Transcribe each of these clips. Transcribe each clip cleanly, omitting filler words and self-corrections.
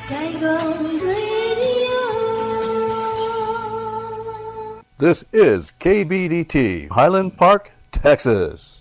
Saigon Radio. This is KBDT, Highland Park, Texas.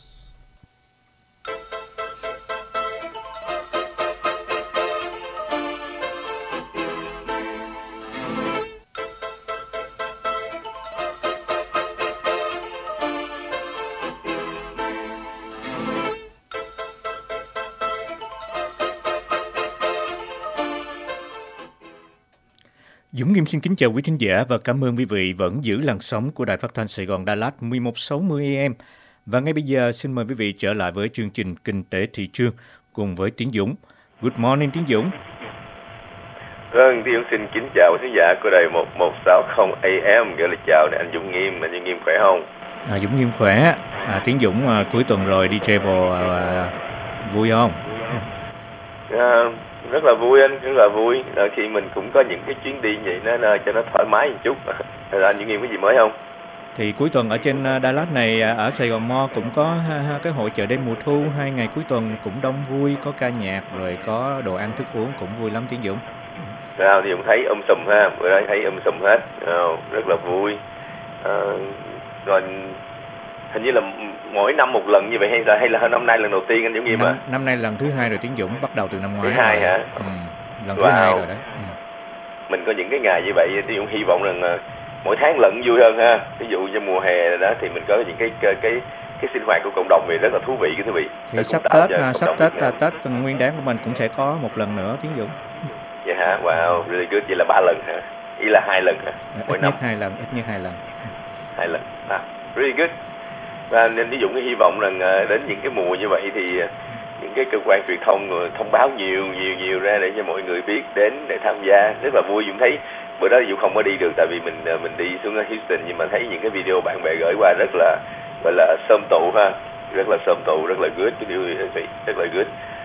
Dũng Nghiêm xin kính chào quý thính giả và cảm ơn quý vị vẫn giữ làn sóng của Đài Phát thanh Sài Gòn Đà Lạt 1160 AM. Và ngay bây giờ xin mời quý vị trở lại với chương trình Kinh tế thị trường cùng với Tiến Dũng. Good morning Tiến Dũng. Vâng, Tiến Dũng xin kính chào quý thính giả của Đài 1160 AM. Gửi lời chào anh Dũng Nghiêm, anh Dũng Nghiêm khỏe không? Dũng Nghiêm khỏe. Tiến Dũng cuối tuần rồi đi travel vui không? Rất là vui anh, rất là vui. Khi mình cũng có những cái chuyến đi vậy nó cho nó thoải mái một chút. Anh Dũng Nghiêm có gì mới không? Thì cuối tuần ở trên Đà Lạt này, ở Sài Gòn Mall cũng có cái hội chợ đêm mùa thu, 2 ngày cuối tuần cũng đông vui, có ca nhạc rồi có đồ ăn thức uống cũng vui lắm Tiến Dũng. Sao thì cũng thấy sùm ha, bữa đó thấy sùm hết, rất là vui. Rồi hình như là mỗi năm một lần như vậy hay là năm nay lần đầu tiên anh Dũng Nghiêm Năm nay lần thứ 2 rồi Tiến Dũng, bắt đầu từ năm ngoái. Thứ 2 hả? Lần thứ 2 rồi đấy. Mình có những cái ngày như vậy, Tiến Dũng hy vọng rằng mỗi tháng lần vui hơn ha. Ví dụ như mùa hè đó thì mình có những cái sinh hoạt của cộng đồng thì rất là thú vị quý vị. Thì sắp Tết Nguyên đán của mình cũng sẽ có một lần nữa Tiến Dũng. Vậy hả? Wow, really good. Vậy là 3 lần hả? Ý là 2 lần hả? Mỗi năm 2 lần, ít nhất 2 lần. 2 lần. Really good. Và nên Tiến Dũng hy vọng rằng đến những cái mùa như vậy thì những cái cơ quan truyền thông thông báo nhiều ra để cho mọi người biết đến để tham gia. Rất là vui. Dũng thấy bữa đó Dũng không có đi được tại vì mình đi xuống ở Houston, nhưng mà thấy những cái video bạn bè gửi qua rất là gọi là xôm tụ ha, rất là xôm tụ, rất là good, rất là good.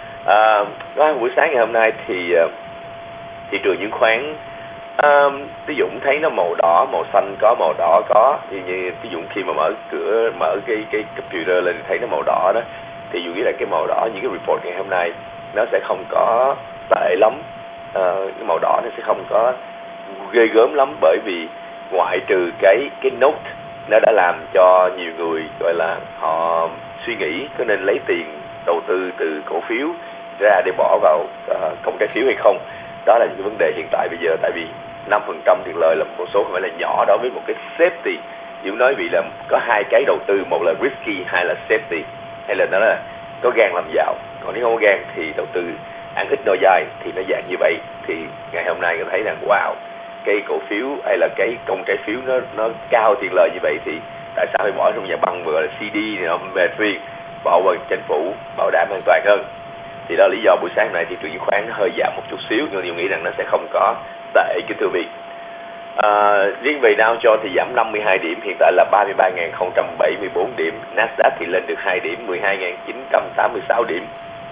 Buổi sáng ngày hôm nay thì thị trường chứng khoán Tí Dũng thấy nó màu đỏ, màu xanh có, màu đỏ có. Thì như Tí Dũng khi mà mở cái computer lên thì thấy nó màu đỏ đó. Thì Dũng nghĩ là cái màu đỏ, những cái report ngày hôm nay nó sẽ không có tệ lắm. Cái màu đỏ nó sẽ không có ghê gớm lắm, bởi vì ngoại trừ cái note nó đã làm cho nhiều người gọi là họ suy nghĩ có nên lấy tiền đầu tư từ cổ phiếu ra để bỏ vào công trái phiếu hay không. Đó là những cái vấn đề hiện tại bây giờ, tại vì 5% tiền lời là một số không phải là nhỏ đối với một cái safety. Dũng nói vì là có 2 cái đầu tư, một là risky, 2 là safety, hay là nó là có gan làm giàu. Còn nếu không có gan thì đầu tư ăn ít no dài, thì nó dạng như vậy. Thì ngày hôm nay tôi thấy rằng wow, cái cổ phiếu hay là cái công trái phiếu nó cao tiền lời như vậy thì tại sao phải bỏ trong nhà băng vừa là CD thì nó mệt phiền, bỏ vào chính phủ bảo đảm an toàn hơn. Thì đó là lý do buổi sáng này thị trường chứng khoán nó hơi giảm một chút xíu, nhưng tôi nghĩ rằng nó sẽ không có tệ kính thưa vị. Riêng về Dow Jones thì giảm 52 điểm, hiện tại là 33.074 điểm. Nasdaq thì lên được 2 điểm, 12.986 điểm.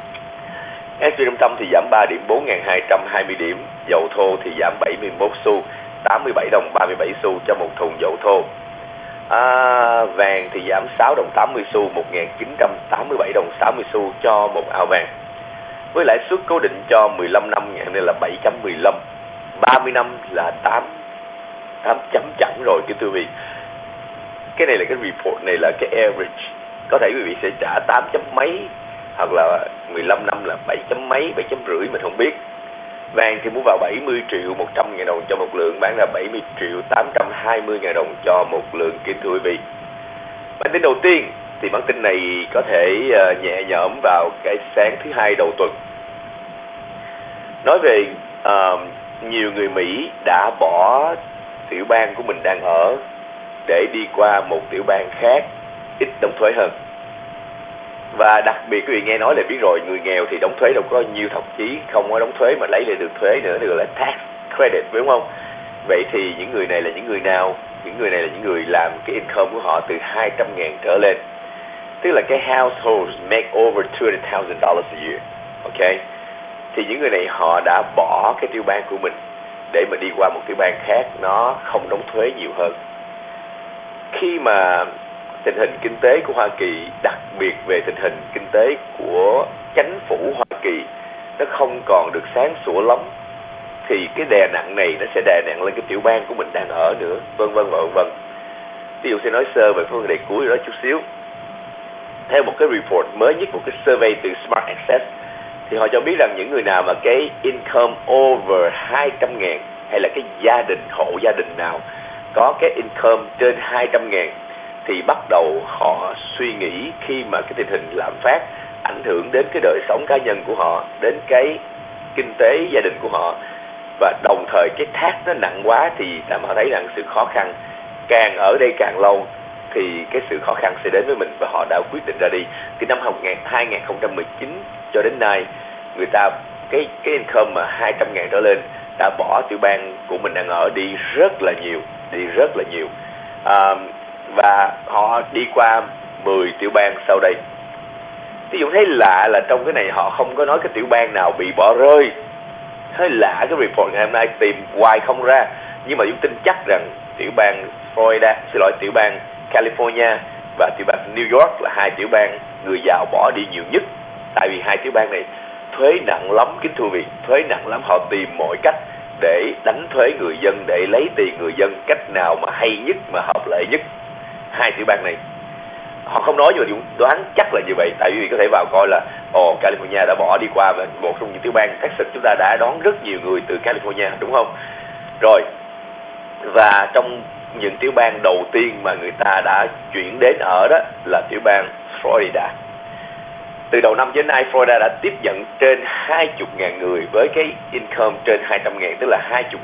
S&P 500 thì giảm 3 điểm, 4.220 điểm. Dầu thô thì giảm 71 xu, 87 đồng 37 xu cho một thùng dầu thô. Vàng thì giảm 6 đồng 80 xu, 1.987 đồng 60 xu cho một ao vàng. Với lãi suất cố định cho 15 năm này là 7.15, 30 năm là 8 chấm chẳng rồi cái quý vị. Cái này là cái report này là cái average. Có thể quý vị sẽ trả 8 chấm mấy, hoặc là 15 năm là 7 chấm mấy, 7 chấm rưỡi mình không biết. Vàng thì mua vào 70 triệu 100 ngàn đồng cho một lượng, bán ra 70 triệu 820 ngàn đồng cho một lượng kính thưa quý vị. Bản tin đầu tiên thì bản tin này có thể nhẹ nhõm vào cái sáng thứ Hai đầu tuần. Nói về nhiều người Mỹ đã bỏ tiểu bang của mình đang ở để đi qua một tiểu bang khác ít đóng thuế hơn. Và đặc biệt quý vị nghe nói là biết rồi, người nghèo thì đóng thuế đâu có nhiều, thậm chí không có đóng thuế mà lấy lại được thuế nữa, được gọi là tax credit, đúng không? Vậy thì những người này là những người nào? Những người này là những người làm cái income của họ từ 200.000 trở lên. Tức là cái households make over $200,000 a year. Ok? Thì những người này họ đã bỏ cái tiểu bang của mình để mà đi qua một tiểu bang khác nó không đóng thuế nhiều hơn. Khi mà tình hình kinh tế của Hoa Kỳ, đặc biệt về tình hình kinh tế của chính phủ Hoa Kỳ, nó không còn được sáng sủa lắm, thì cái đè nặng này nó sẽ đè nặng lên cái tiểu bang của mình đang ở nữa, vân vân và vân vân. Ví dụ sẽ nói sơ về vấn đề cuối đó chút xíu. Theo một cái report mới nhất, một cái survey từ Smart Access, thì họ cho biết rằng những người nào mà cái income over 200.000 hay là cái hộ gia đình nào có cái income trên 200.000 thì bắt đầu họ suy nghĩ khi mà cái tình hình lạm phát ảnh hưởng đến cái đời sống cá nhân của họ, đến cái kinh tế gia đình của họ, và đồng thời cái tax nó nặng quá thì họ thấy rằng sự khó khăn càng ở đây càng lâu thì cái sự khó khăn sẽ đến với mình, và họ đã quyết định ra đi. Từ năm 2019 cho đến nay, người ta cái income mà 200.000 trở lên đã bỏ tiểu bang của mình đang ở đi rất là nhiều, và họ đi qua 10 tiểu bang sau đây. Ví dụ thấy lạ là trong cái này họ không có nói cái tiểu bang nào bị bỏ rơi. Hơi lạ cái report ngày hôm nay tìm hoài không ra, nhưng mà chúng tin chắc rằng tiểu bang tiểu bang California và tiểu bang New York là hai tiểu bang người giàu bỏ đi nhiều nhất. Tại vì hai tiểu bang này thuế nặng lắm kính thưa vị, thuế nặng lắm. Họ tìm mọi cách để đánh thuế người dân, để lấy tiền người dân cách nào mà hay nhất, mà hợp lệ nhất. Hai tiểu bang này họ không nói, nhưng mà đoán chắc là như vậy. Tại vì có thể vào coi là California đã bỏ đi qua một trong những tiểu bang. Texas chúng ta đã đón rất nhiều người từ California, đúng không? Rồi, và trong những tiểu bang đầu tiên mà người ta đã chuyển đến ở đó là tiểu bang Florida. Từ đầu năm đến nay, Florida đã tiếp nhận trên 20.000 người với cái income trên 200.000, tức là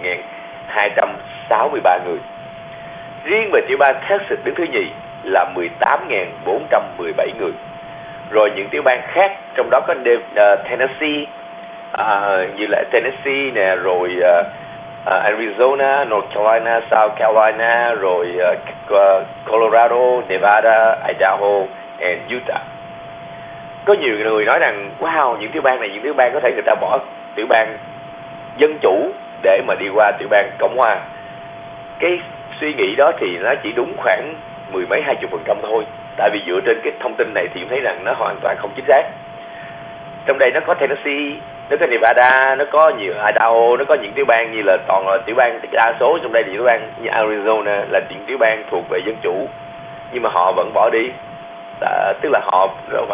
20.263 người. Riêng về tiểu bang Texas đứng thứ nhì là 18.417 người. Rồi những tiểu bang khác, trong đó có Tennessee, như là Tennessee nè, rồi Arizona, North Carolina, South Carolina, rồi Colorado, Nevada, Idaho and Utah. Có nhiều người nói rằng wow, những tiểu bang có thể người ta bỏ tiểu bang dân chủ để mà đi qua tiểu bang Cộng hòa. Cái suy nghĩ đó thì nó chỉ đúng khoảng 10 mấy 20% thôi. Tại vì dựa trên cái thông tin này thì thấy rằng nó hoàn toàn không chính xác. Trong đây nó có Tennessee, nó có Nevada, nó có nhiều Idaho, nó có những tiểu bang như là toàn là tiểu bang, đa số trong đây thì tiểu bang như Arizona là những tiểu bang thuộc về dân chủ, nhưng mà họ vẫn bỏ đi. Tức là họ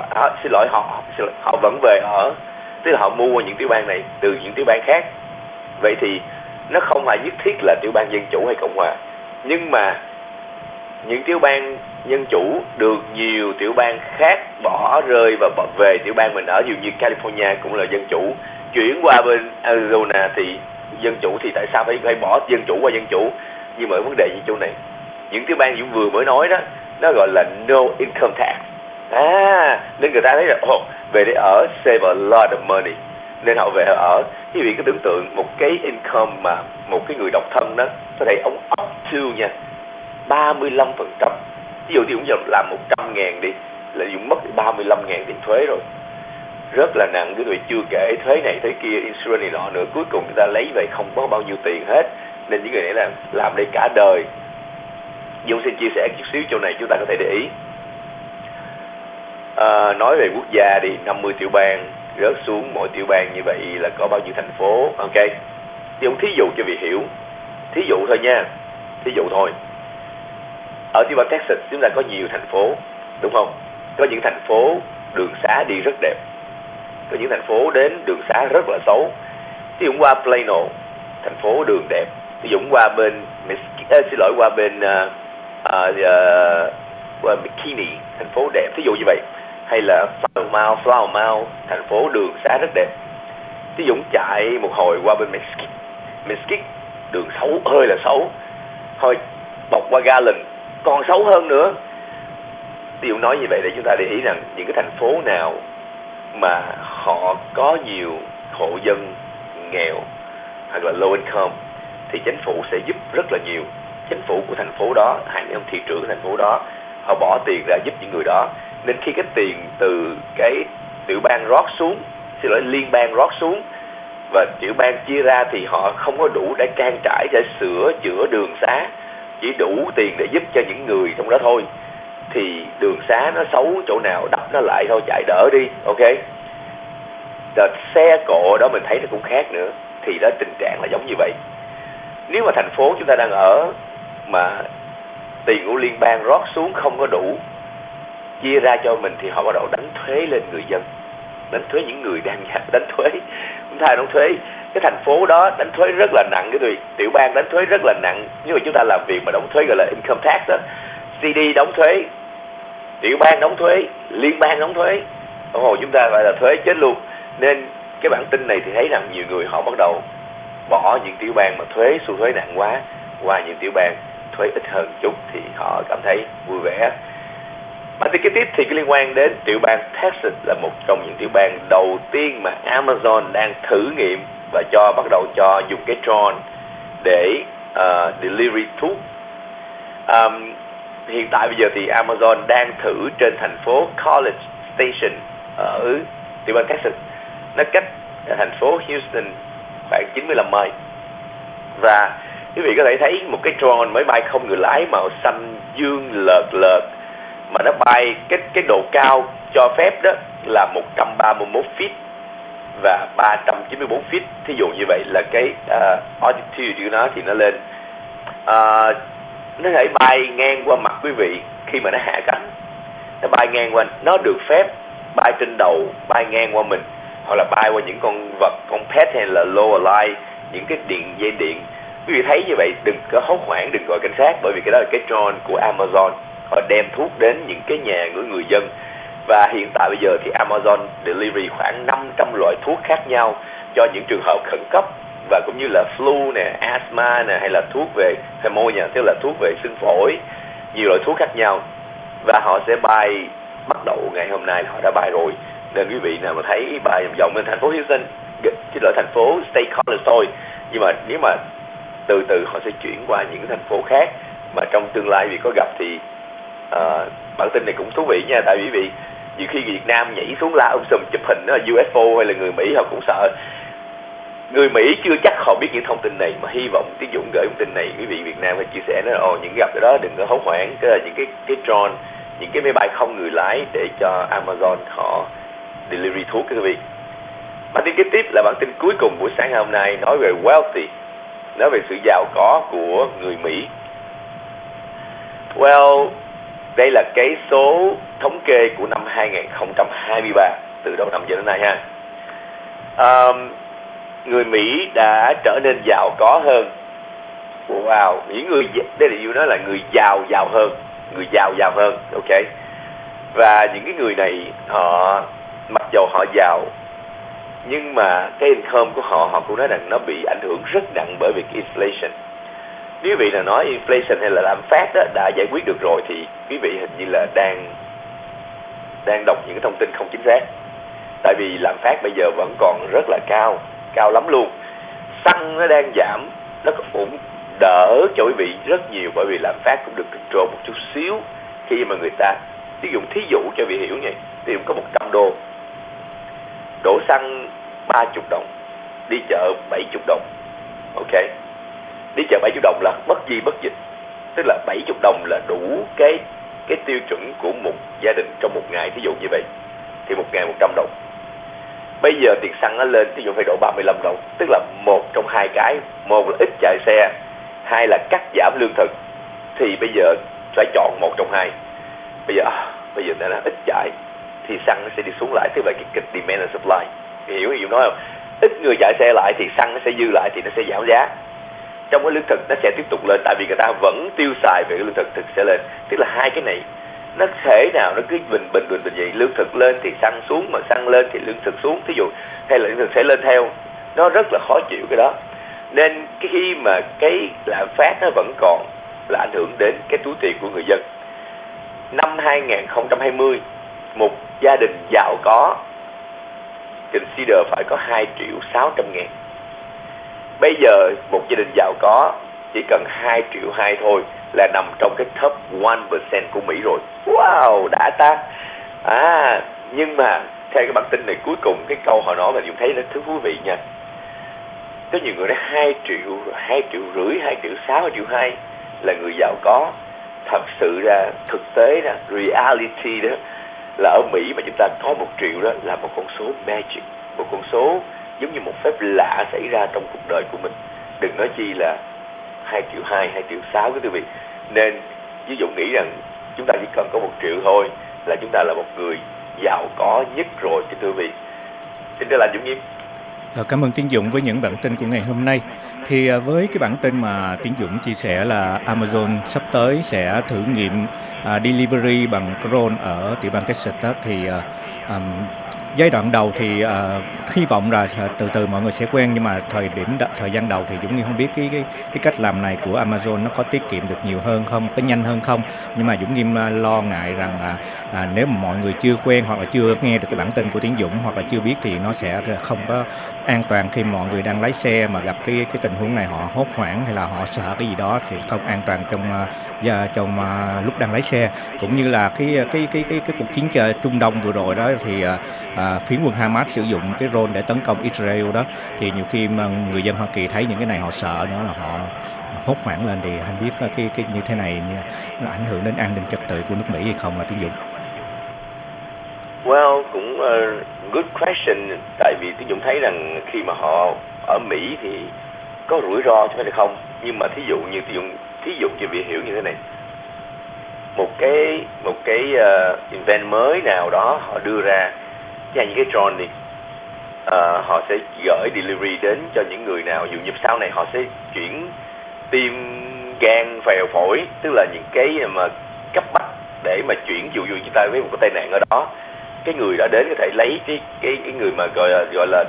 vẫn về ở, tức là họ mua những tiểu bang này từ những tiểu bang khác. Vậy thì nó không phải nhất thiết là tiểu bang dân chủ hay cộng hòa, nhưng mà những tiểu bang dân chủ được nhiều tiểu bang khác bỏ rơi và về tiểu bang mình ở. Ví dụ như California cũng là dân chủ, chuyển qua bên Arizona thì dân chủ, thì tại sao phải bỏ dân chủ qua dân chủ? Nhưng mà vấn đề như chỗ này, những tiểu bang Dũng vừa mới nói đó, nó gọi là no income tax. Nên người ta thấy là về để ở save a lot of money, nên họ về họ ở. Quý vị cứ tưởng tượng một cái income mà một cái người độc thân đó có thể ông up to nha 35%. Ví dụ thì cũng làm 100.000 đi, là Dũng mất 35.000 tiền thuế rồi, rất là nặng. Quý vị chưa kể thuế này thuế kia, insurance này nọ nữa, cuối cùng người ta lấy về không có bao nhiêu tiền hết. Nên những người này là làm đây cả đời. Dũng xin chia sẻ chút xíu chỗ này chúng ta có thể để ý. Nói về quốc gia đi, 50 tiểu bang rớt xuống, mỗi tiểu bang như vậy là có bao nhiêu thành phố. Ok, thì ông thí dụ cho vị hiểu, thí dụ thôi nha, thí dụ thôi. Ở tiểu bang Texas chúng ta có nhiều thành phố, đúng không? Có những thành phố đường xá đi rất đẹp, có những thành phố đến đường xá rất là xấu. Ví dụ qua Plano, thành phố đường đẹp. Ví dụ qua bên qua bên qua McKinney, thành phố đẹp, thí dụ như vậy. Hay là Flower Mound, thành phố đường xá rất đẹp. Ví dụ chạy một hồi qua bên Mesquite, đường xấu, hơi là xấu. Thôi bọc qua Garland còn xấu hơn nữa. Ví dụ nói như vậy để chúng ta để ý rằng những cái thành phố nào mà họ có nhiều hộ dân nghèo hoặc là low income thì chính phủ sẽ giúp rất là nhiều. Chính phủ của thành phố đó, hay là thị trưởng của thành phố đó, họ bỏ tiền ra giúp những người đó. Nên khi cái tiền từ cái tiểu bang rót xuống, liên bang rót xuống và tiểu bang chia ra thì họ không có đủ để trang trải, để sửa chữa đường xá, chỉ đủ tiền để giúp cho những người trong đó thôi. Thì đường xá nó xấu chỗ nào đắp nó lại thôi, chạy đỡ đi. Ok, đợt xe cộ đó mình thấy nó cũng khác nữa. thì đó tình trạng là giống như vậy. Nếu mà thành phố chúng ta đang ở mà tiền của liên bang rót xuống không có đủ chia ra cho mình thì họ bắt đầu đánh thuế lên người dân, đánh thuế những người đang đánh thuế, chúng ta đóng thuế. Cái thành phố đó đánh thuế rất là nặng, cái tùy tiểu bang đánh thuế rất là nặng. Nhưng mà chúng ta làm việc mà đóng thuế gọi là income tax đó, CD đóng thuế, tiểu bang đóng thuế, liên bang đóng thuế, chúng ta gọi là thuế chết luôn. Nên cái bản tin này thì thấy rằng nhiều người họ bắt đầu bỏ những tiểu bang mà thuế xu thuế nặng quá qua những tiểu bang thuế ít hơn chút thì họ cảm thấy vui vẻ. Bản tin kế tiếp thì cái liên quan đến tiểu bang Texas là một trong những tiểu bang đầu tiên mà Amazon đang thử nghiệm và bắt đầu cho dùng cái drone để delivery thuốc. Hiện tại bây giờ thì Amazon đang thử trên thành phố College Station ở tiểu bang Texas. Nó cách thành phố Houston khoảng 95 mile. Và quý vị có thể thấy một cái drone máy bay không người lái màu xanh dương lợt mà nó bay cái độ cao cho phép đó là 131 feet và 394 feet. Thí dụ như vậy là cái altitude của nó thì nó lên nó thể bay ngang qua mặt quý vị khi mà nó hạ cánh. Nó bay ngang qua, nó được phép bay trên đầu, bay ngang qua mình, hoặc là bay qua những con vật, con pet hay là lower line, những cái dây điện. Quý vị thấy như vậy đừng có hốt hoảng, đừng gọi cảnh sát, bởi vì cái đó là cái drone của Amazon. Họ đem thuốc đến những cái nhà của người dân. Và hiện tại bây giờ thì Amazon delivery khoảng 500 loại thuốc khác nhau cho những trường hợp khẩn cấp, và cũng như là flu nè, asthma nè, hay là thuốc về pneumonia, tức là thuốc về xương phổi, nhiều loại thuốc khác nhau. Và họ sẽ bay, bắt đầu ngày hôm nay họ đã bay rồi. Nên quý vị nào mà thấy bay vòng vòng lên thành phố Houston, chứ là thành phố State College thôi, nhưng mà nếu mà từ từ họ sẽ chuyển qua những thành phố khác mà trong tương lai vì có gặp thì bản tin này cũng thú vị nha. Tại vì nhiều khi Việt Nam nhảy xuống la sùm chụp hình đó, UFO hay là người Mỹ họ cũng sợ. Người Mỹ chưa chắc họ biết những thông tin này, mà hy vọng Tiến Dũng gửi thông tin này quý vị Việt Nam phải chia sẻ nó. Những gặp cái đó đừng có hốt hoảng, cái là những cái drone, những cái máy bay không người lái để cho Amazon họ delivery thuốc quý vị. Bản tin kế tiếp là bản tin cuối cùng buổi sáng ngày hôm nay, nói về wealthy, nói về sự giàu có của người Mỹ. Đây là cái số thống kê của năm 2023 từ đầu năm cho đến nay ha. Người Mỹ đã trở nên giàu có hơn. Những người, đây là nói là người giàu hơn, người giàu hơn, ok. Và những cái người này họ mặc dầu họ giàu nhưng mà cái income của họ cũng nói rằng nó bị ảnh hưởng rất nặng bởi vì cái inflation. Nếu quý vị là nói inflation hay là lạm phát đó đã giải quyết được rồi thì quý vị hình như là đang đọc những cái thông tin không chính xác. Tại vì lạm phát bây giờ vẫn còn rất là cao lắm luôn. Xăng nó đang giảm, nó cũng đỡ cho quý vị rất nhiều, bởi vì lạm phát cũng được control một chút xíu. Khi mà người ta thí dụ cho vị hiểu nhỉ, ví dụ có 100 đô, đổ xăng 30 đồng, đi chợ 70 đồng, ok. Đi chợ 70 đồng là bất di bất dịch, tức là 70 đồng là đủ cái tiêu chuẩn của một gia đình trong một ngày, ví dụ như vậy thì một ngày 100 đồng. Bây giờ tiền xăng nó lên, ví dụ phải đổ 35 đồng, tức là một trong hai cái, một là ít chạy xe, hai là cắt giảm lương thực, thì bây giờ phải chọn một trong hai. Bây giờ nó là ít chạy thì xăng nó sẽ đi xuống lại, tức là cái demand and supply. Hiểu nói không? Ít người chạy xe lại thì xăng nó sẽ dư lại thì nó sẽ giảm giá. Trong cái lương thực nó sẽ tiếp tục lên, tại vì người ta vẫn tiêu xài về cái lương thực sẽ lên. Tức là hai cái này nó thể nào nó cứ bình vậy, lương thực lên thì xăng xuống, mà xăng lên thì lương thực xuống, thí dụ, hay là lương thực sẽ lên theo. Nó rất là khó chịu cái đó. Nên khi mà cái lạm phát nó vẫn còn là ảnh hưởng đến cái túi tiền của người dân. Năm 2020, một gia đình giàu có consider phải có 2.600.000. Bây giờ một gia đình giàu có chỉ cần 2.2 triệu thôi là nằm trong cái top 1% của Mỹ rồi. Wow, đã ta. Nhưng mà theo cái bản tin này cuối cùng, cái câu họ nói mà Dũng thấy nó thú vị nha. Có nhiều người nói 2 triệu, 2,5 triệu, 2,6 triệu, 2,2 triệu là người giàu có. Thật sự ra, thực tế ra, reality đó là ở Mỹ mà chúng ta có 1 triệu đó là một con số magic, một con số giống như một phép lạ xảy ra trong cuộc đời của mình. Đừng nói chi là 2,2 triệu, 2,6 triệu cái quý vị. Nên ví dụ nghĩ rằng chúng ta chỉ cần có 1 triệu thôi là chúng ta là một người giàu có nhất rồi thưa quý vị. Xin trở lại Dũng Nghiêm. Cảm ơn Tiến Dũng với những bản tin của ngày hôm nay. Thì với cái bản tin mà Tiến Dũng chia sẻ là Amazon sắp tới sẽ thử nghiệm delivery bằng drone ở tiểu bang Texas đó, thì giai đoạn đầu thì hy vọng là từ từ mọi người sẽ quen, nhưng mà thời gian đầu thì Dũng Nghiêm không biết cái cách làm này của Amazon nó có tiết kiệm được nhiều hơn không, có nhanh hơn không. Nhưng mà Dũng Nghiêm lo ngại rằng nếu mà mọi người chưa quen hoặc là chưa nghe được cái bản tin của Tiến Dũng hoặc là chưa biết thì nó sẽ không có an toàn khi mọi người đang lái xe mà gặp cái tình huống này, họ hốt hoảng hay là họ sợ cái gì đó thì không an toàn trong lúc đang lái xe. Cũng như là cái cuộc chiến Trung Đông vừa rồi đó thì phiến quân Hamas sử dụng cái drone để tấn công Israel đó, thì nhiều khi mà người dân Hoa Kỳ thấy những cái này họ sợ nữa là họ hốt hoảng lên, thì không biết cái như thế này nó ảnh hưởng đến an ninh trật tự của nước Mỹ hay không là Tiến Dũng? Well, cũng good question. Tại vì Tiến Dũng thấy rằng khi mà họ ở Mỹ thì có rủi ro chứ phải không. Nhưng mà thí dụ cho vị hiểu như thế này, một cái event mới nào đó họ đưa ra, như cái drone đi, họ sẽ gửi delivery đến cho những người nào, dù như sau này họ sẽ chuyển tim, gan, phèo, phổi, tức là những cái mà cấp bách để mà chuyển, dụ như chúng ta với một cái tai nạn ở đó, cái người đã đến có thể lấy cái người mà gọi là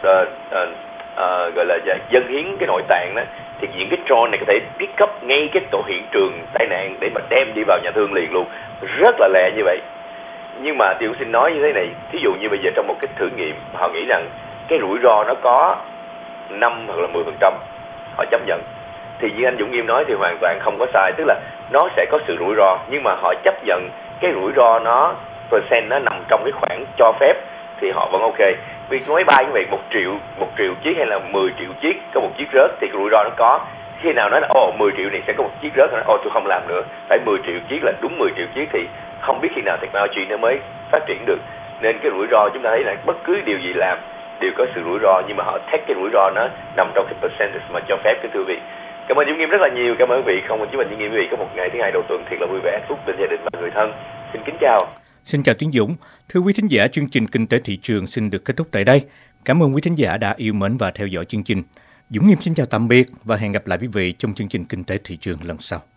dâng hiến cái nội tạng đó, thì những cái drone này có thể pick up ngay cái tổ hiện trường tai nạn để mà đem đi vào nhà thương liền luôn, rất là lẹ như vậy. Nhưng mà tôi xin nói như thế này, thí dụ như bây giờ trong một cái thử nghiệm, họ nghĩ rằng cái rủi ro nó có 5 hoặc là 10%, họ chấp nhận. Thì như anh Dũng Nghiêm nói thì hoàn toàn không có sai, tức là nó sẽ có sự rủi ro, nhưng mà họ chấp nhận cái rủi ro nó percent nó nằm trong cái khoảng cho phép thì họ vẫn ok. Vì máy bay như vậy 1 triệu chiếc hay là 10 triệu chiếc có một chiếc rớt thì cái rủi ro nó có. Khi nào nói là 10 triệu này sẽ có một chiếc rớt, tôi không làm nữa, phải 10 triệu chiếc là đúng 10 triệu chiếc, thì không biết khi nào technology nó mới phát triển được. Nên cái rủi ro chúng ta thấy là bất cứ điều gì làm đều có sự rủi ro, nhưng mà họ take cái rủi ro nó nằm trong cái percentage mà cho phép. Cái thưa quý vị, cảm ơn Dũng Nghiêm rất là nhiều. Cảm ơn quý vị. Không muốn chúng mình Dũng Nghiêm quý vị có một ngày thứ hai đầu tuần thiệt là vui vẻ, hạnh phúc bên gia đình và người thân. Xin kính chào. Xin chào Tiến Dũng. Thưa quý thính giả, chương trình Kinh tế thị trường xin được kết thúc tại đây. Cảm ơn quý thính giả đã yêu mến và theo dõi chương trình. Dũng Nghiêm xin chào tạm biệt và hẹn gặp lại quý vị trong chương trình Kinh tế thị trường lần sau.